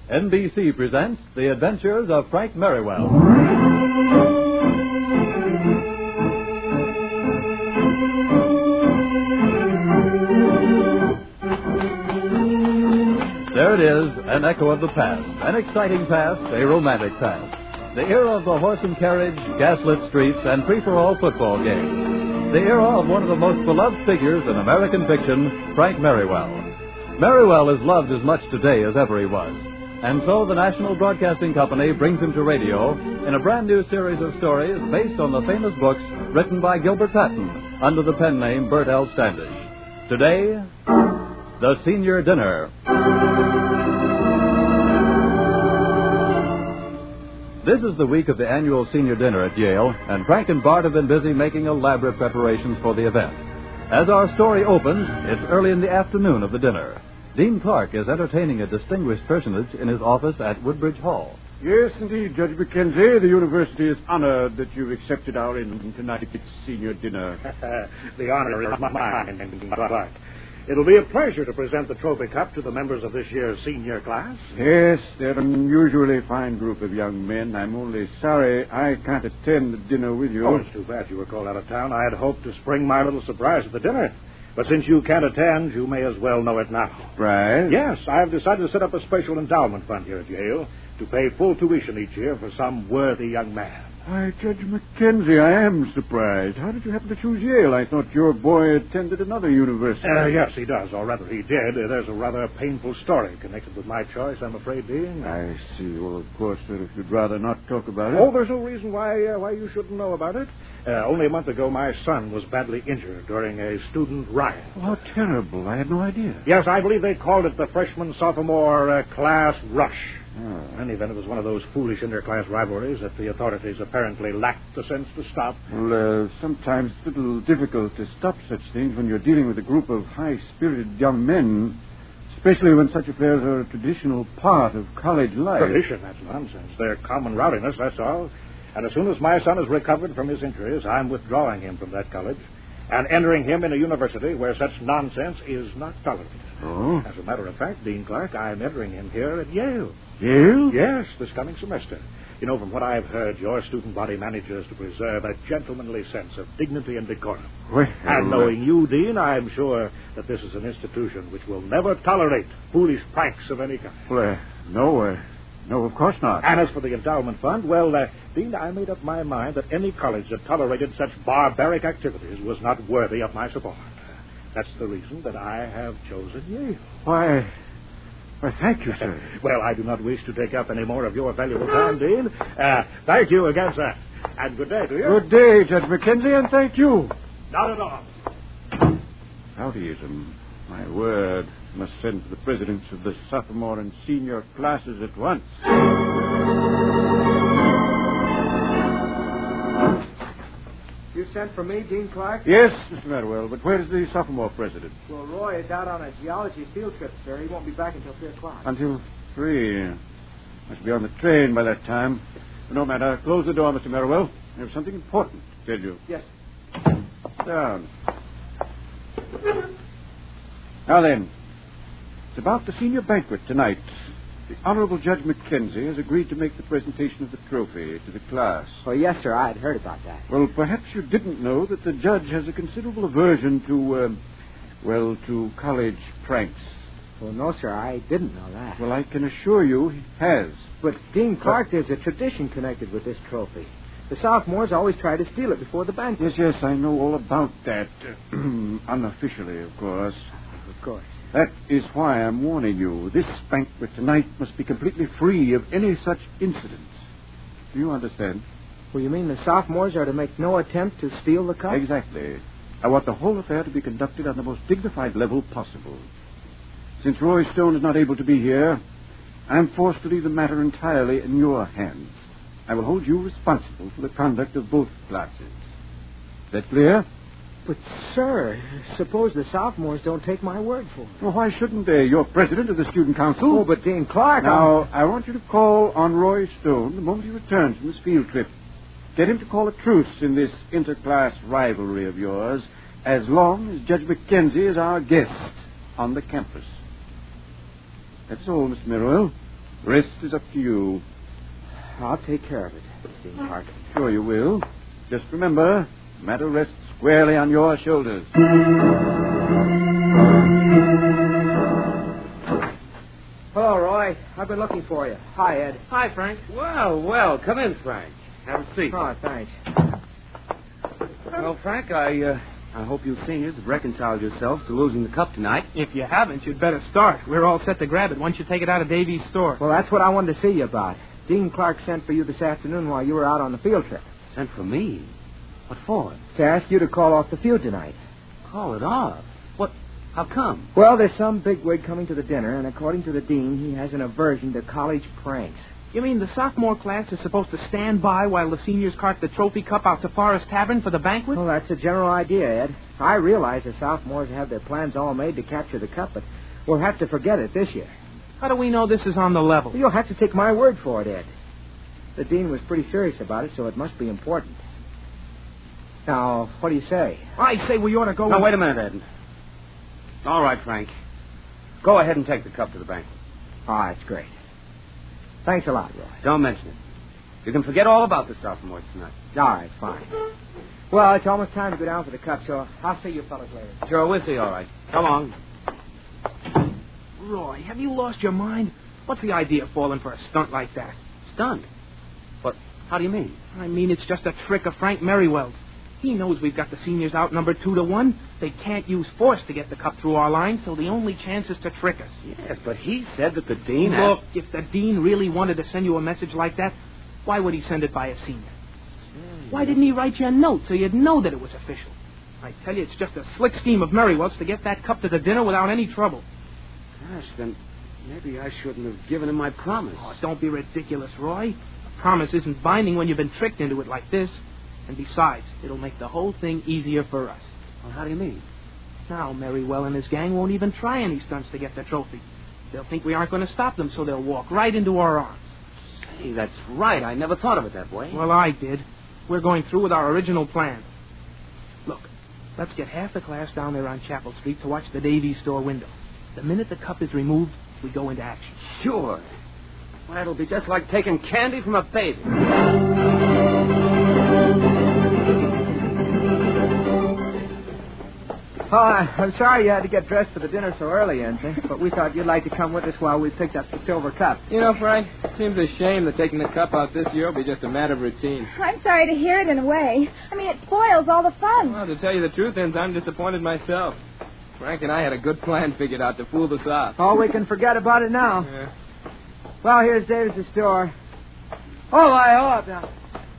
NBC presents The Adventures of Frank Merriwell. There it is, an echo of the past, an exciting past, a romantic past. The era of the horse and carriage, gaslit streets, and free-for-all football games. The era of one of the most beloved figures in American fiction, Frank Merriwell. Merriwell is loved as much today as ever he was. And so the National Broadcasting Company brings him to radio in a brand new series of stories based on the famous books written by Gilbert Patton under the pen name Bert L. Standish. Today, The Senior Dinner. This is the week of the annual senior dinner at Yale, and Frank and Bart have been busy making elaborate preparations for the event. As our story opens, it's early in the afternoon of the dinner. Dean Clark is entertaining a distinguished personage in his office at Woodbridge Hall. Yes, indeed, Judge Mackenzie. The university is honored that you've accepted our invitation tonight at its senior dinner. The honor is mine, Dean Clark. It'll be a pleasure to present the trophy cup to the members of this year's senior class. Yes, they're an unusually fine group of young men. I'm only sorry I can't attend the dinner with you. Oh, it's too bad you were called out of town. I had hoped to spring my little surprise at the dinner. But since you can't attend, you may as well know it now. Right? Yes, I've decided to set up a special endowment fund here at Yale to pay full tuition each year for some worthy young man. Why, Judge Mackenzie, I am surprised. How did you happen to choose Yale? I thought your boy attended another university. Yes, he does, or rather he did. There's a rather painful story connected with my choice, I'm afraid, Dean. I see. Well, of course, sir, if you'd rather not talk about it. Oh, there's no reason why you shouldn't know about it. Only a month ago, my son was badly injured during a student riot. Oh, how terrible. I had no idea. Yes, I believe they called it the freshman-sophomore class rush. Oh. In any event, it was one of those foolish inter-class rivalries that the authorities apparently lacked the sense to stop. Well, sometimes it's a little difficult to stop such things when you're dealing with a group of high-spirited young men, especially when such affairs are a traditional part of college life. Tradition? That's nonsense. They're common rowdiness, that's all. And as soon as my son is recovered from his injuries, I'm withdrawing him from that college and entering him in a university where such nonsense is not tolerated. Oh? As a matter of fact, Dean Clark, I'm entering him here at Yale. Yale? Yes, this coming semester. You know, from what I've heard, your student body manages to preserve a gentlemanly sense of dignity and decorum. Well, And knowing you, Dean, I'm sure that this is an institution which will never tolerate foolish pranks of any kind. Well, no, of course not. And as for the endowment fund, well, Dean, I made up my mind that any college that tolerated such barbaric activities was not worthy of my support. That's the reason that I have chosen Yale. Why, thank you, sir. Well, I do not wish to take up any more of your valuable time, Dean. Thank you again, sir. And good day to you. Good day, Judge Mackenzie, and thank you. Not at all. Rowdyism. My word. Must send for the presidents of the sophomore and senior classes at once. You sent for me, Dean Clark? Yes, Mr. Merriwell, but where is the sophomore president? Well, Roy is out on a geology field trip, sir. He won't be back until 3 o'clock. Until 3. Must be on the train by that time. But no matter. Close the door, Mr. Merriwell. I have something important to tell you. Yes. Down. Now then, it's about the senior banquet tonight. The Honorable Judge Mackenzie has agreed to make the presentation of the trophy to the class. Oh, yes, sir. I had heard about that. Well, perhaps you didn't know that the judge has a considerable aversion to college pranks. Well, no, sir. I didn't know that. Well, I can assure you he has. But, Dean Clark, there's a tradition connected with this trophy. The sophomores always try to steal it before the banquet. Yes, I know all about that. Unofficially, of course. Of course. That is why I'm warning you. This banquet tonight must be completely free of any such incidents. Do you understand? Well, you mean the sophomores are to make no attempt to steal the cup? Exactly. I want the whole affair to be conducted on the most dignified level possible. Since Roy Stone is not able to be here, I'm forced to leave the matter entirely in your hands. I will hold you responsible for the conduct of both classes. Is that clear? But, sir, suppose the sophomores don't take my word for it. Well, why shouldn't they? You're president of the student council. Oh, but Dean Clark... Now, I want you to call on Roy Stone the moment he returns from his field trip. Get him to call a truce in this interclass rivalry of yours as long as Judge Mackenzie is our guest on the campus. That's all, Mr. Merriwell. Rest is up to you. I'll take care of it, Dean Clark. Sure you will. Just remember, the matter rests squarely on your shoulders. Hello, Roy. I've been looking for you. Hi, Ed. Hi, Frank. Well, come in, Frank. Have a seat. Oh, thanks. Well, Frank, I hope you seniors have reconciled yourselves to losing the cup tonight. If you haven't, you'd better start. We're all set to grab it once you take it out of Davy's store. Well, that's what I wanted to see you about. Dean Clark sent for you this afternoon while you were out on the field trip. Sent for me? What for? To ask you to call off the feud tonight. Call it off? What? How come? Well, there's some bigwig coming to the dinner, and according to the dean, he has an aversion to college pranks. You mean the sophomore class is supposed to stand by while the seniors cart the trophy cup out to Forest Tavern for the banquet? Well, that's the general idea, Ed. I realize the sophomores have their plans all made to capture the cup, but we'll have to forget it this year. How do we know this is on the level? You'll have to take my word for it, Ed. The dean was pretty serious about it, so it must be important. Now, what do you say? I say we ought to go... Now, wait a minute, Ed. All right, Frank. Go ahead and take the cup to the banquet. Oh, that's great. Thanks a lot, Roy. Don't mention it. You can forget all about the sophomores tonight. All right, fine. Well, it's almost time to go down for the cup, so I'll see you fellas later. Sure, we'll see, all right. Come on. Roy, have you lost your mind? What's the idea of falling for a stunt like that? Stunned? But how do you mean? I mean, it's just a trick of Frank Merriwell's. He knows we've got the seniors outnumbered 2-1. They can't use force to get the cup through our line, so the only chance is to trick us. Yes, but he said that the dean Look, if the dean really wanted to send you a message like that, why would he send it by a senior? Why didn't he write you a note so you'd know that it was official? I tell you, it's just a slick scheme of Merriwell's to get that cup to the dinner without any trouble. Gosh, then maybe I shouldn't have given him my promise. Oh, don't be ridiculous, Roy. A promise isn't binding when you've been tricked into it like this. And besides, it'll make the whole thing easier for us. Well, how do you mean? Now, Merriwell and his gang won't even try any stunts to get the trophy. They'll think we aren't going to stop them, so they'll walk right into our arms. Hey, that's right. I never thought of it that way. Well, I did. We're going through with our original plan. Look, let's get half the class down there on Chapel Street to watch the Davies store window. The minute the cup is removed, we go into action. Sure. Well, it'll be just like taking candy from a baby. Oh, I'm sorry you had to get dressed for the dinner so early, Ensign, but we thought you'd like to come with us while we picked up the silver cup. You know, Frank, it seems a shame that taking the cup out this year will be just a matter of routine. I'm sorry to hear it in a way. I mean, it spoils all the fun. Well, to tell you the truth, Enz, I'm disappointed myself. Frank and I had a good plan figured out to fool us off. Oh, we can forget about it now. Yeah. Well, here's Davis' store. Oh, hold up now.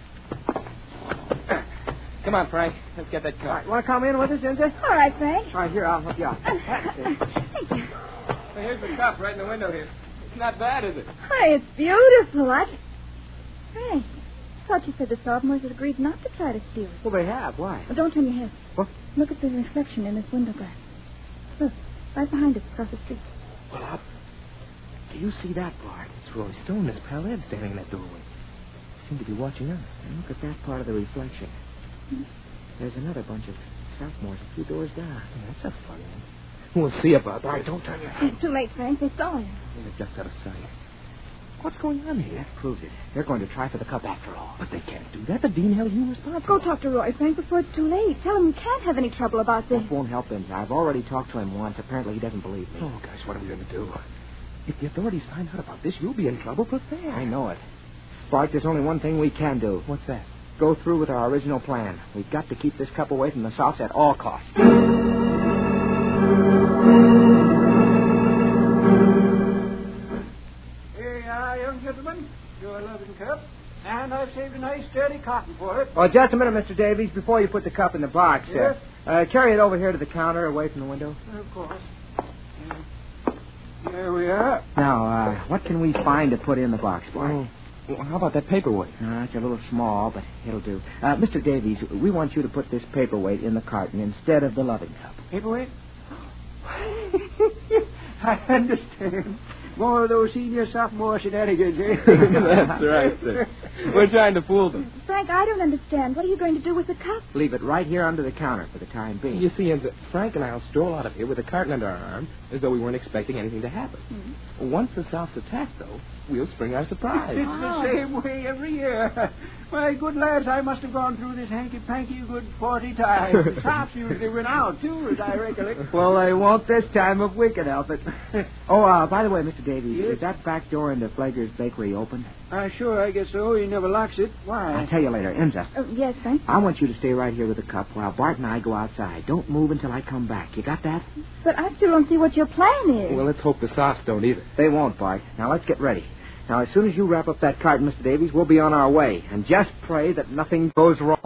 Come on, Frank. Let's get that cup. All right, want to come in with us, Ensign? All right, Frank. All right, here, I'll help you out. Thank you. Well, here's the cup right in the window here. It's not bad, is it? Why, it's beautiful. Frank, I thought you said the sophomores had agreed not to try to steal it. Well, they have. Why? Well, don't turn your head. What? Look at the reflection in this window glass. Look, right behind us across the street. Well, Do you see that, Bart? It's Roy Stone and his pal Ed standing in that doorway. They seem to be watching us. And look at that part of the reflection. There's another bunch of sophomores a few doors down. That's a funny one. We'll see about that. All right, don't turn your head. It's too late, Frank. They saw him. They're just out of sight. What's going on here? That proves it. They're going to try for the cup after all. But they can't do that. The dean held you responsible. Go talk to Roy, Frank, before it's too late. Tell him we can't have any trouble about this. That won't help him. I've already talked to him once. Apparently, he doesn't believe me. Oh, gosh, what are we going to do? If the authorities find out about this, you'll be in trouble for fair. I know it. Bart, there's only one thing we can do. What's that? Go through with our original plan. We've got to keep this cup away from the Sophs at all costs. Here you are, young gentlemen. Your loving cup. And I've saved a nice, sturdy cotton for it. Oh, just a minute, Mr. Davies. Before you put the cup in the box, Yes? carry it over here to the counter away from the window. Of course. There we are. Now, what can we find to put in the box, Bart? Oh, well, how about that paperweight? It's a little small, but it'll do. Mr. Davies, we want you to put this paperweight in the carton instead of the loving cup. Paperweight? I understand. More of those senior sophomore shenanigans, eh? That's right, sir. We're trying to fool them. Frank, Frank, I don't understand. What are you going to do with the cup? Leave it right here under the counter for the time being. You see, Enza, Frank and I'll stroll out of here with a carton under our arm as though we weren't expecting anything to happen. Mm-hmm. Once the Sophs attack, though, we'll spring our surprise. It's the same way every year. My good lads, I must have gone through this hanky-panky a good 40 times. The Sophs usually win out, too, as I recollect. Well, they won't this time if we can help it. By the way, Mr. Davies, is that back door into Flager's bakery open? Sure, I guess so. He never locks it. Why? I'll tell you later. Enza, Oh, yes, Frank. I want you to stay right here with the cup while Bart and I go outside. Don't move until I come back. You got that? But I still don't see what your plan is. Well, let's hope the Sophs don't either. They won't, Bart. Now, let's get ready. Now, as soon as you wrap up that carton, Mr. Davies, we'll be on our way. And just pray that nothing goes wrong.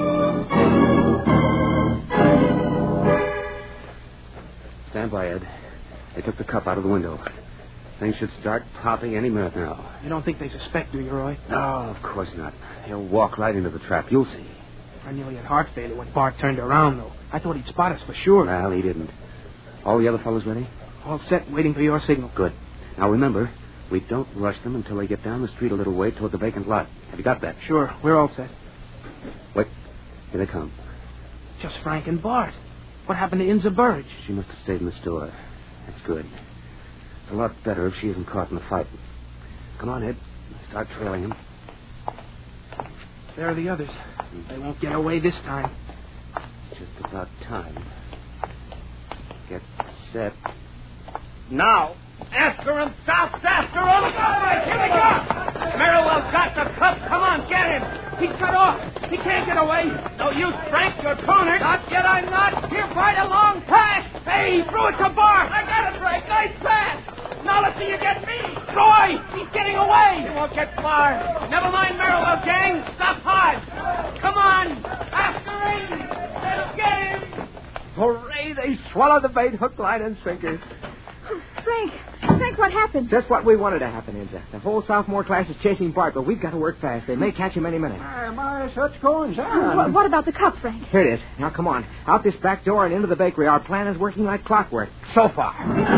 Stand by, Ed. They took the cup out of the window. Things should start popping any minute now. You don't think they suspect, do you, Roy? No, of course not. They'll walk right into the trap. You'll see. I nearly had heart failure when Bart turned around, though. I thought he'd spot us for sure. Well, he didn't. All the other fellows ready? All set, waiting for your signal. Good. Now, remember, we don't rush them until they get down the street a little way toward the vacant lot. Have you got that? Sure, we're all set. Wait. Here they come. Just Frank and Bart. What happened to Inza Burridge? She must have stayed in the store. That's good. It's a lot better if she isn't caught in the fight. Come on, Ed. Let's start trailing him. There are the others. They won't get away this time. Just about time. Get set. Now! After him, Sophs, after him! All right, here we go! Merriwell's got the cup. Come on, get him! He's cut off. He can't get away. No use, Frank. You're cornered. Not yet, I'm not. Here, Bart, a long pass. Hey, he threw it to Bart. I got it, Frank. Nice pass. Now let's see you get me. Roy, he's getting away. He won't get far. Never mind Merriwell, gang. Stop hard. Come on. After him. Let's get him. Hooray, they swallowed the bait, hook, line, and sinker. Frank, what happened? Just what we wanted to happen, Enza. The whole sophomore class is chasing Bart, but we've got to work fast. They may catch him any minute. My, such goings on. What about the cup, Frank? Here it is. Now, come on. Out this back door and into the bakery. Our plan is working like clockwork. So far.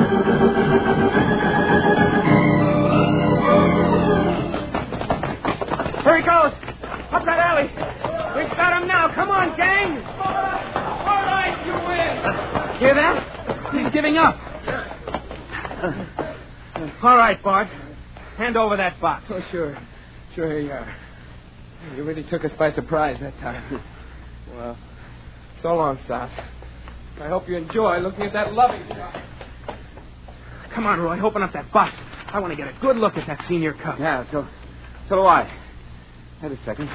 Here he goes. Up that alley. We've got him now. Come on, gang. All right, you win. Hear that? He's giving up. All right, Bart. Hand over that box. Oh, sure. Sure, here you are. You really took us by surprise that time. Well, so long, Sophs. I hope you enjoy looking at that loving shot. Come on, Roy. Open up that box. I want to get a good look at that senior cup. Yeah, so do I. Wait a second.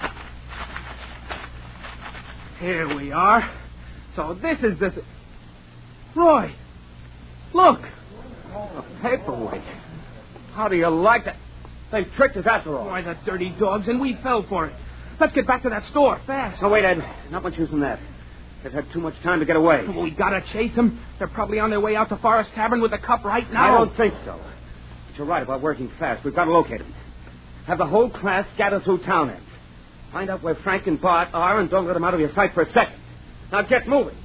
Here we are. So this is the... Roy, look. A paperweight. How do you like that? They've tricked us after all. Why, the dirty dogs, and we fell for it. Let's get back to that store, fast. No, wait, Ed. Not much use in that. They've had too much time to get away. We gotta chase them. They're probably on their way out to Forest Tavern with the cup right now. I don't think so. But you're right about working fast. We've got to locate them. Have the whole class gather through town end. Find out where Frank and Bart are and don't let them out of your sight for a second. Now get moving.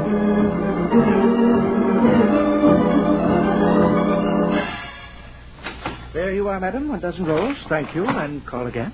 There you are, madam. 1 dozen rolls. Thank you. And call again.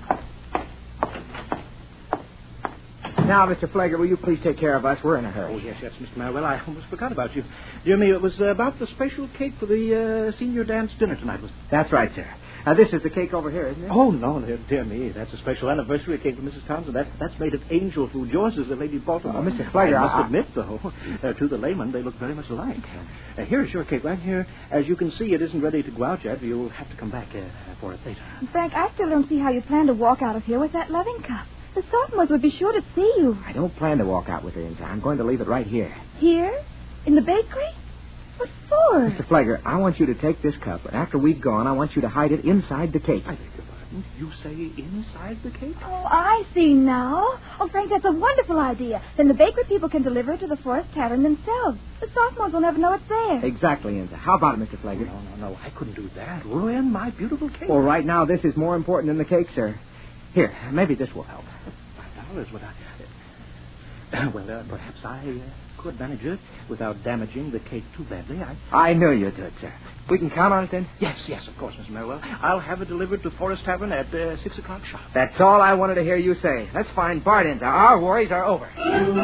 Now, Mr. Flager, will you please take care of us? We're in a hurry. Oh, yes, Mr. Marwell. I almost forgot about you. Dear me, it was about the special cake for the senior dance dinner tonight, was it? That's right, sir. This is the cake over here, isn't it? Oh, no, dear me. That's a special anniversary cake for Mrs. Townsend. That's made of angel food. Yours is the Lady Baltimore. Mr. Flager, I must admit, though, to the layman, they look very much alike. Here's your cake right here. As you can see, it isn't ready to go out yet. You'll have to come back for it later. Frank, I still don't see how you plan to walk out of here with that loving cup. The sophomores would be sure to see you. I don't plan to walk out with it, Enza. I'm going to leave it right here. Here? In the bakery? What for? Mr. Flager, I want you to take this cup, and after we've gone, I want you to hide it inside the cake. I beg your pardon? You say inside the cake? Oh, I see now. Oh, Frank, that's a wonderful idea. Then the bakery people can deliver it to the Forest Tavern themselves. The sophomores will never know it's there. Exactly, Enza. How about it, Mr. Flager? No. I couldn't do that. Ruin my beautiful cake. Well, right now, this is more important than the cake, sir. Here, maybe this will help. $5 would I... Well, perhaps I could manage it without damaging the cake too badly, I knew you'd do it, sir. We can count on it, then? Yes, of course, Mr. Merriwell. I'll have it delivered to Forest Tavern at 6 o'clock sharp. That's all I wanted to hear you say. Let's find Bart in. Our worries are over.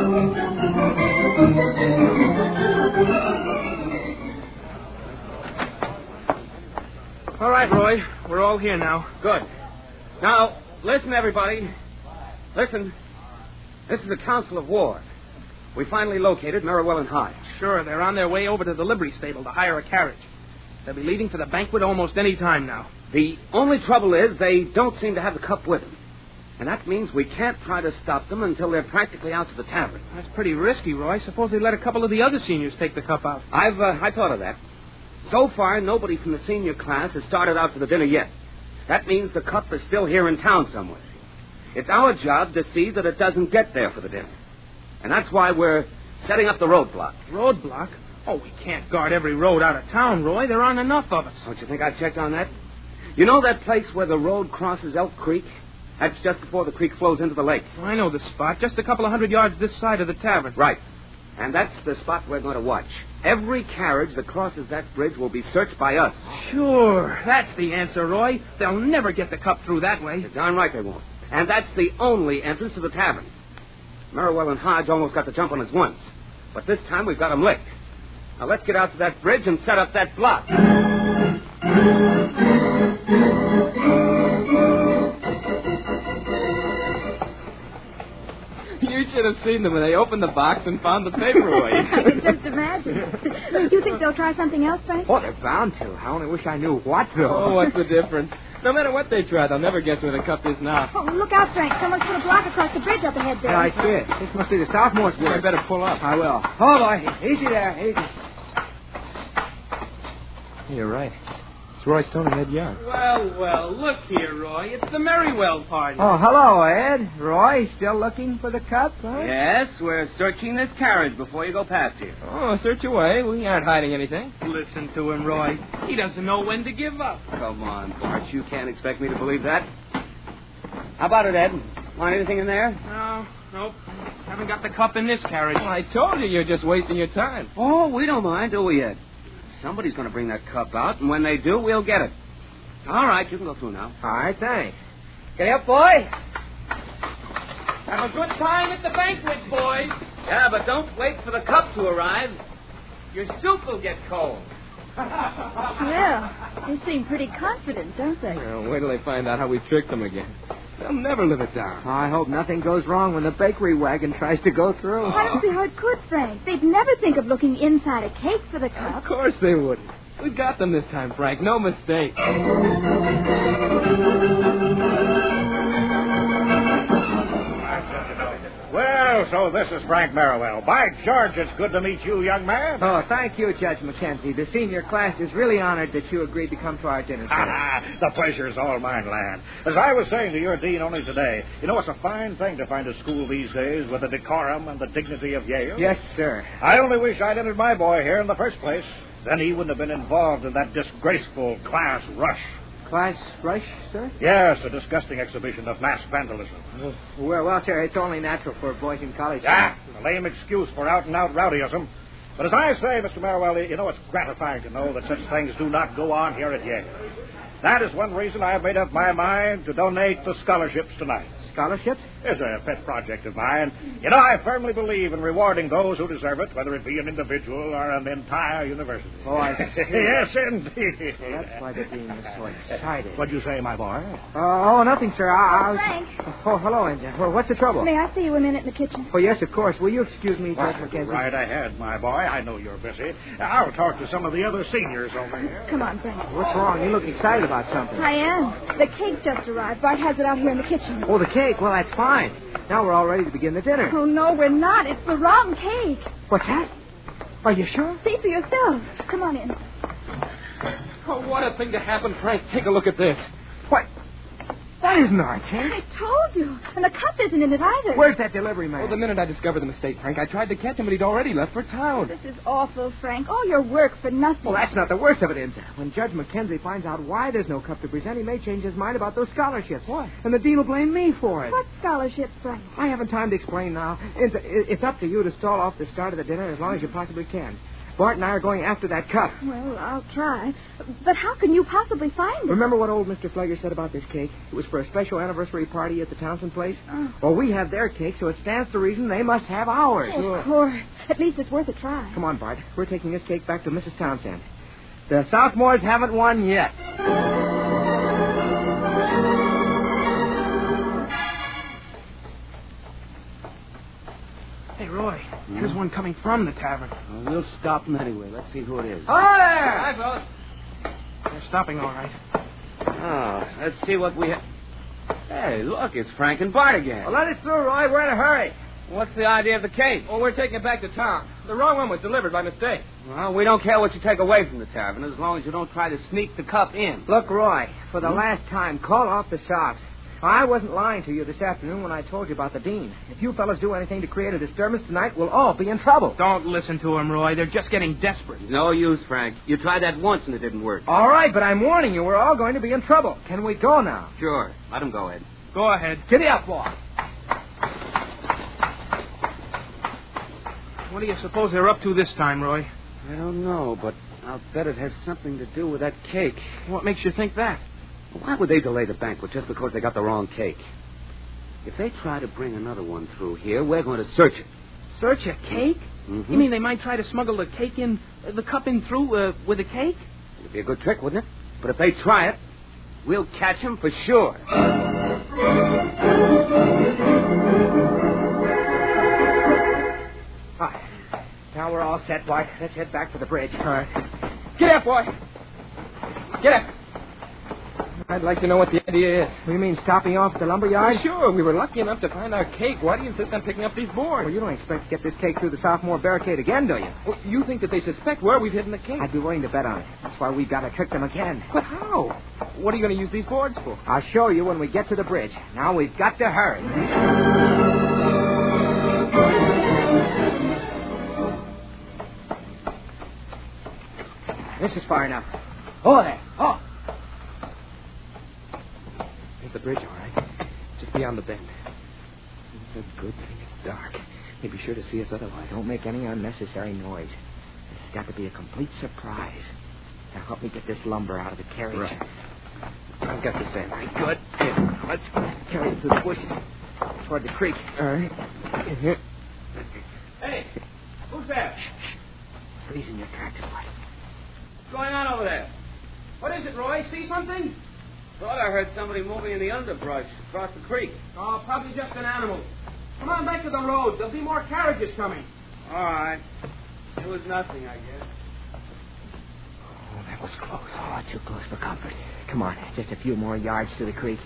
All right, Roy. We're all here now. Good. Now, listen, everybody. Listen. This is a council of war. We finally located Merriwell and Hodge. Sure, they're on their way over to the livery stable to hire a carriage. They'll be leaving for the banquet almost any time now. The only trouble is they don't seem to have the cup with them. And that means we can't try to stop them until they're practically out to the tavern. That's pretty risky, Roy. Suppose they let a couple of the other seniors take the cup out. I thought of that. So far, nobody from the senior class has started out for the dinner yet. That means the cup is still here in town somewhere. It's our job to see that it doesn't get there for the dinner. And that's why we're setting up the roadblock. Roadblock? Oh, we can't guard every road out of town, Roy. There aren't enough of us. Don't you think I checked on that? You know that place where the road crosses Elk Creek? That's just before the creek flows into the lake. I know the spot. Just a couple of 100 yards this side of the tavern. Right. And that's the spot we're going to watch. Every carriage that crosses that bridge will be searched by us. Sure. That's the answer, Roy. They'll never get the cup through that way. You're darn right they won't. And that's the only entrance to the tavern. Merriwell and Hodge almost got the jump on us once. But this time we've got them licked. Now let's get out to that bridge and set up that block. You should have seen them when they opened the box and found the paperweight. I can just imagine. You think they'll try something else, Frank? Oh, they're bound to. I only wish I knew what, though. Oh, what's the difference? No matter what they try, they'll never guess where the cup is now. Oh, look out, Frank. Someone's put a block across the bridge up ahead there. Yeah, I see it. This must be the sophomores' I work. better pull up. I will. Oh, boy. Easy there. Easy. You're right. It's Roy Stone and Ed Young. Well, look here, Roy. It's the Merriwell party. Oh, hello, Ed. Roy, still looking for the cup, huh? Yes, we're searching this carriage before you go past here. Oh, search away. We aren't hiding anything. Listen to him, Roy. He doesn't know when to give up. Come on, Bart. You can't expect me to believe that. How about it, Ed? Want anything in there? Nope. Haven't got the cup in this carriage. Well, I told you you're just wasting your time. Oh, we don't mind, do we, Ed? Somebody's going to bring that cup out, and when they do, we'll get it. All right, you can go through now. All right, thanks. Get up, boy. Have a good time at the banquet, boys. Yeah, but don't wait for the cup to arrive. Your soup will get cold. Well, they seem pretty confident, don't they? Well, wait till they find out how we tricked them again. They'll never live it down. I hope nothing goes wrong when the bakery wagon tries to go through. I don't see how it could, Frank. They'd never think of looking inside a cake for the cup. Of course they wouldn't. We got them this time, Frank. No mistake. Well, so this is Frank Merriwell. By George, it's good to meet you, young man. Oh, thank you, Judge Mackenzie. The senior class is really honored that you agreed to come to our dinner, sir. The pleasure's all mine, lad. As I was saying to your dean only today, you know, it's a fine thing to find a school these days with the decorum and the dignity of Yale. Yes, sir. I only wish I'd entered my boy here in the first place. Then he wouldn't have been involved in that disgraceful class rush. Class rush, sir? Yes, a disgusting exhibition of mass vandalism. Well, sir, it's only natural for boys in college. A lame excuse for out-and-out rowdyism. But as I say, Mr. Merriwell, you know, it's gratifying to know that such things do not go on here at Yale. That is one reason I have made up my mind to donate the scholarships tonight. Scholarships? It's a pet project of mine. You know, I firmly believe in rewarding those who deserve it, whether it be an individual or an entire university. Oh, I see. Yes, indeed. Well, that's why the dean is so excited. What'd you say, my boy? Oh, nothing, sir. I was... Frank. Oh, hello, Angel. Well, what's the trouble? May I see you a minute in the kitchen? Oh, yes, of course. Will you excuse me, Judge Mackenzie? Right ahead, my boy. I know you're busy. I'll talk to some of the other seniors over here. Come on, Frank. What's wrong? You look excited about something. I am. The cake just arrived. Bart has it out here in the kitchen. Oh, the cake. Well, that's fine. Now we're all ready to begin the dinner. Oh, no, we're not. It's the wrong cake. What's that? Are you sure? See for yourself. Come on in. Oh, what a thing to happen, Frank. Take a look at this. Why, isn't our cake? I told you. And the cup isn't in it either. Where's that delivery man? Well, the minute I discovered the mistake, Frank, I tried to catch him, but he'd already left for town. This is awful, Frank. All your work for nothing. Well, that's not the worst of it, Inza. When Judge Mackenzie finds out why there's no cup to present, he may change his mind about those scholarships. What? And the dean will blame me for it. What scholarship, Frank? I haven't time to explain now. Inza, it's up to you to stall off the start of the dinner as long as you possibly can. Bart and I are going after that cup. Well, I'll try. But how can you possibly find it? Remember what old Mr. Flegger said about this cake? It was for a special anniversary party at the Townsend place? Oh. Well, we have their cake, so it stands to reason they must have ours. Of course. At least it's worth a try. Come on, Bart. We're taking this cake back to Mrs. Townsend. The sophomores haven't won yet. Hey, Roy, here's one coming from the tavern. Well, we'll stop them anyway. Let's see who it is. Hi there! Hi, fellas. They're stopping all right. Oh, let's see what we have. Hey, look, it's Frank and Bart again. Well, let us through, Roy. We're in a hurry. What's the idea of the cake? Well, we're taking it back to town. The wrong one was delivered by mistake. Well, we don't care what you take away from the tavern as long as you don't try to sneak the cup in. Look, Roy, for the last time, call off the softs. I wasn't lying to you this afternoon when I told you about the dean. If you fellas do anything to create a disturbance tonight, we'll all be in trouble. Don't listen to them, Roy. They're just getting desperate. No use, Frank. You tried that once and it didn't work. All right, but I'm warning you, we're all going to be in trouble. Can we go now? Sure. Let him go, Ed. Go ahead. Giddy up, boy. What do you suppose they're up to this time, Roy? I don't know, but I'll bet it has something to do with that cake. What makes you think that? Why would they delay the banquet just because they got the wrong cake? If they try to bring another one through here, we're going to search it. Search a cake? Mm-hmm. You mean they might try to smuggle the cake in, the cup in through with a cake? It'd be a good trick, wouldn't it? But if they try it, we'll catch them for sure. Hi. Now we're all set, Bart. Let's head back for the bridge. All right. Get up, boy. Get up. I'd like to know what the idea is. You mean stopping off at the lumber yard? Sure, we were lucky enough to find our cake. Why do you insist on picking up these boards? Well, you don't expect to get this cake through the sophomore barricade again, do you? Well, you think that they suspect where we've hidden the cake? I'd be willing to bet on it. That's why we've got to trick them again. But how? What are you going to use these boards for? I'll show you when we get to the bridge. Now we've got to hurry. This is far enough. Oh, there. Oh. There's the bridge, all right. Just beyond the bend. It's a good thing it's dark. He'd be sure to see us otherwise. Don't make any unnecessary noise. This has got to be a complete surprise. Now help me get this lumber out of the carriage. Right. I've got this end. Very good. Here, let's carry it through the bushes toward the creek. All right. Here. Hey, who's there? Freezing your tracks, Bart. What's going on over there? What is it, Roy? See something? Thought I heard somebody moving in the underbrush across the creek. Oh, probably just an animal. Come on back to the road. There'll be more carriages coming. All right. It was nothing, I guess. Oh, that was close. Oh, too close for comfort. Come on, just a few more yards to the creek.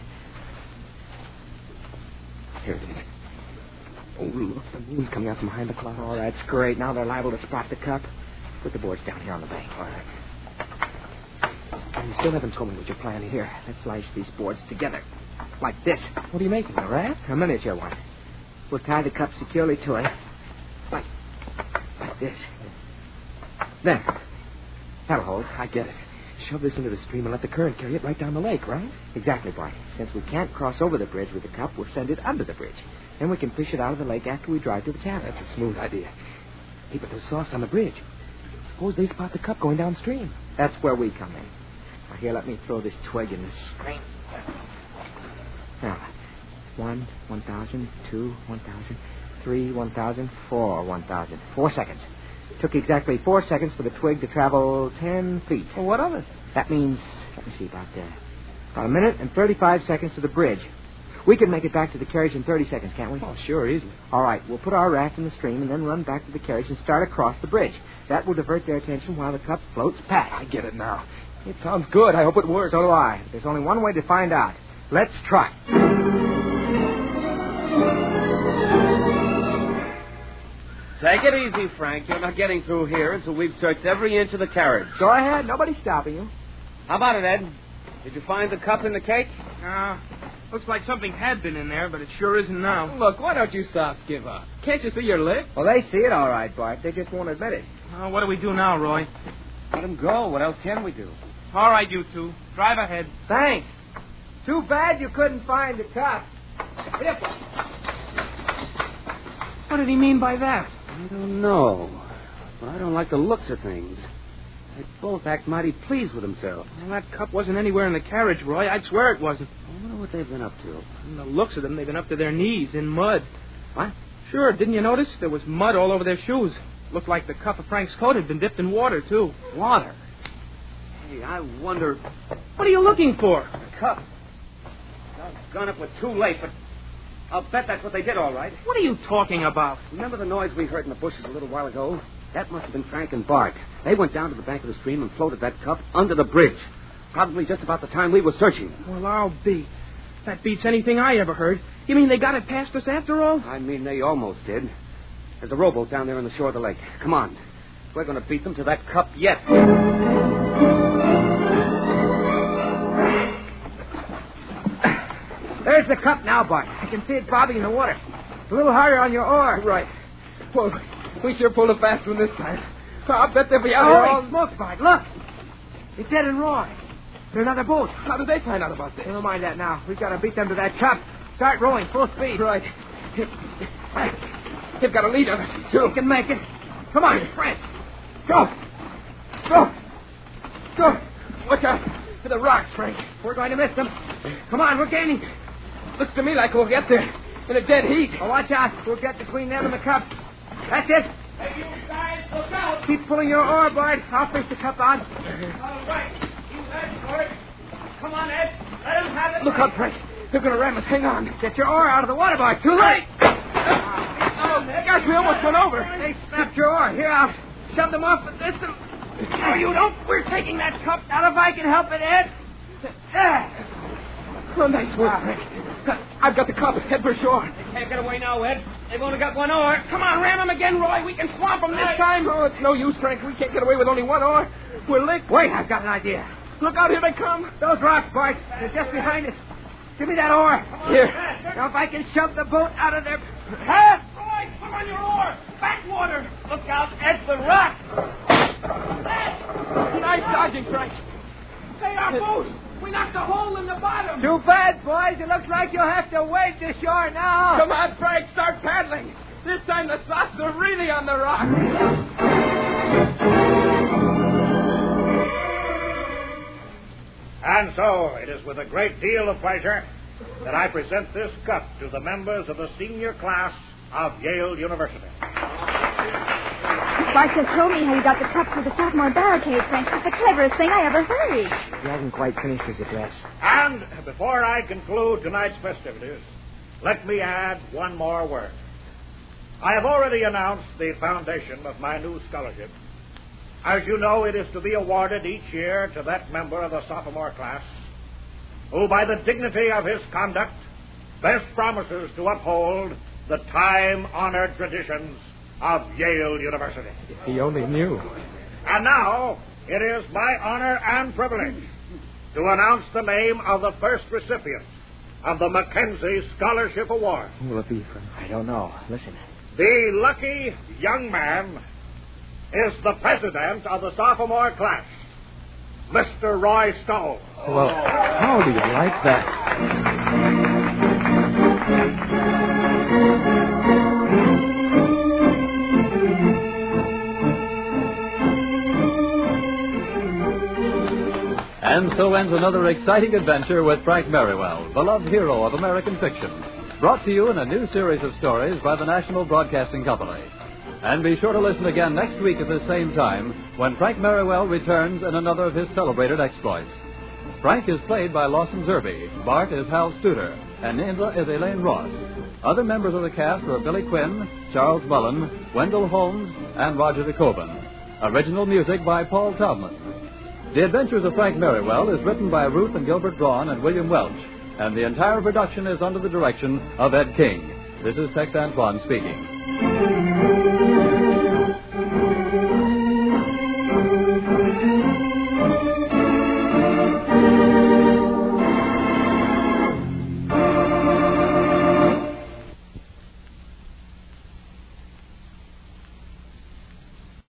Here it is. Oh, look, the moon's coming out from behind the clouds. Oh, that's great. Now they're liable to spot the cup. Put the boards down here on the bank. All right. And you still haven't told me what you're planning Here, let's slice these boards together. Like this. What are you making, a raft? A miniature one. We'll tie the cup securely to it. Like this. There. That'll hold. I get it. Shove this into the stream and let the current carry it right down the lake, right? Exactly, Bart. Since we can't cross over the bridge with the cup, we'll send it under the bridge. Then we can fish it out of the lake after we drive to the tavern. That's a smooth idea. Hey, but those softs on the bridge. Suppose they spot the cup going downstream. That's where we come in. Now, here, let me throw this twig in the stream. Now, 1, 1,000, 2, 1,000, 3, 1,000, 4, 1,000. 4 seconds. Took exactly 4 seconds for the twig to travel 10 feet. Well, what of it? That means, let me see, about a minute and 35 seconds to the bridge. We can make it back to the carriage in 30 seconds, can't we? Oh, sure, easily. All right, we'll put our raft in the stream and then run back to the carriage and start across the bridge. That will divert their attention while the cup floats past. I get it now. It sounds good. I hope it works. So do I. There's only one way to find out. Let's try. Take it easy, Frank. You're not getting through here until we've searched every inch of the carriage. Go ahead. Nobody's stopping you. How about it, Ed? Did you find the cup in the cake? No. Looks like something had been in there, but it sure isn't now. Look, why don't you sophs give up? Can't you see you're licked? Well, they see it all right, Bart. They just won't admit it. What do we do now, Roy? Let him go. What else can we do? All right, you two. Drive ahead. Thanks. Too bad you couldn't find the cop. Yep. What did he mean by that? I don't know. But I don't like the looks of things. They both act mighty pleased with themselves. Well, that cup wasn't anywhere in the carriage, Roy. I'd swear it wasn't. I wonder what they've been up to. From the looks of them, they've been up to their knees in mud. What? Sure, didn't you notice? There was mud all over their shoes. Looked like the cuff of Frank's coat had been dipped in water, too. Water? Hey, I wonder... What are you looking for? The cup. Doggone it, we're too late, but I'll bet that's what they did, all right. What are you talking about? Remember the noise we heard in the bushes a little while ago? That must have been Frank and Bart. They went down to the bank of the stream and floated that cup under the bridge. Probably just about the time we were searching. Well, I'll be. That beats anything I ever heard. You mean they got it past us after all? I mean, they almost did. There's a rowboat down there on the shore of the lake. Come on. We're going to beat them to that cup yet. There's the cup now, Bart. I can see it bobbing in the water. A little harder on your oar. Right. Well, we sure pulled a fast one this time. I'll bet they'll be out here all... Holy smokes, Bart. Look. It's Ed and Roy. They're another boat. How did they find out about this? Never mind that now. We've got to beat them to that cup. Start rowing full speed. Right. They've got a lead on us, too. You can make it. Come on, Frank. Go. Go. Go. Watch out for the rocks, Frank. We're going to miss them. Come on, we're gaining. Looks to me like we'll get there in a dead heat. Oh, watch out. We'll get between them and the cup. That's it. Hey, you guys, look out. Keep pulling your oar, Bart. I'll fish the cup on. All right. You guys, Bart. Come on, Ed. Let him have it. Look out, Frank. They're going to ram us. Hang on. Get your oar out of the water, Bart. Too late. Oh, gosh, we almost went over. They snapped your oar. Here, I'll shove them off the distance. No, you don't. We're taking that cup. Not if I can help it, Ed. Oh, nice work, Frank. I've got the cup. Head for shore. They can't get away now, Ed. They've only got one oar. Come on, ram them again, Roy. We can swamp them this time. Oh, it's no use, Frank. We can't get away with only one oar. We're licked. Wait, I've got an idea. Look out, here they come. Those rocks, Bart. They're just behind us. Give me that oar. Here. Now, if I can shove the boat out of their... Hey, Roy, put on your oar. Backwater. Look out, Ed, the rock. Nice dodging, Frank. Hey, our boat. We knocked a hole in the bottom. Too bad, boys. It looks like you'll have to wade to shore now. Come on, Frank. Start paddling. This time the sops are really on the rock. And so, it is with a great deal of pleasure that I present this cup to the members of the senior class of Yale University. Bart just told me how you got the cup through the sophomore barricade, Frank. It's the cleverest thing I ever heard. He hasn't quite finished his address. And before I conclude tonight's festivities, let me add one more word. I have already announced the foundation of my new scholarship. As you know, it is to be awarded each year to that member of the sophomore class who, by the dignity of his conduct, best promises to uphold the time-honored traditions of Yale University. If he only knew. And now, it is my honor and privilege to announce the name of the first recipient of the Mackenzie Scholarship Award. Who will it be, Frank? I don't know. Listen. The lucky young man is the president of the sophomore class, Mr. Roy Stowe. Well, how do you like that? And so ends another exciting adventure with Frank Merriwell, beloved hero of American fiction, brought to you in a new series of stories by the National Broadcasting Company. And be sure to listen again next week at the same time when Frank Merriwell returns in another of his celebrated exploits. Frank is played by Lawson Zerbe, Bart is Hal Studer, and Ninda is Elaine Ross. Other members of the cast are Billy Quinn, Charles Mullen, Wendell Holmes, and Roger DeKoven. Original music by Paul Taubman. The Adventures of Frank Merriwell is written by Ruth and Gilbert Braun and William Welch, and the entire production is under the direction of Ed King. This is Tex Antoine speaking.